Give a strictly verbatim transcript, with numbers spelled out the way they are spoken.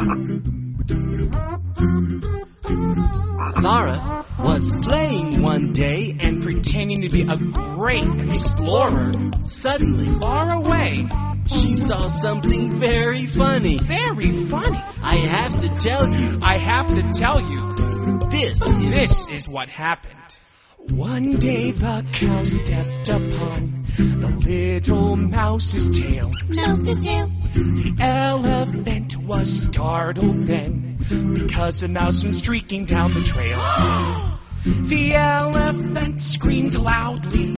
Zara was playing one day and pretending to be a great explorer. Suddenly, Far away. she saw something very funny. Very funny. I have to tell you, I have to tell you, this is... this is what happened. One day the cow stepped upon the little mouse's tail. Mouse's tail. The elephant was startled then, because a mouse went streaking down the trail. The elephant screamed loudly.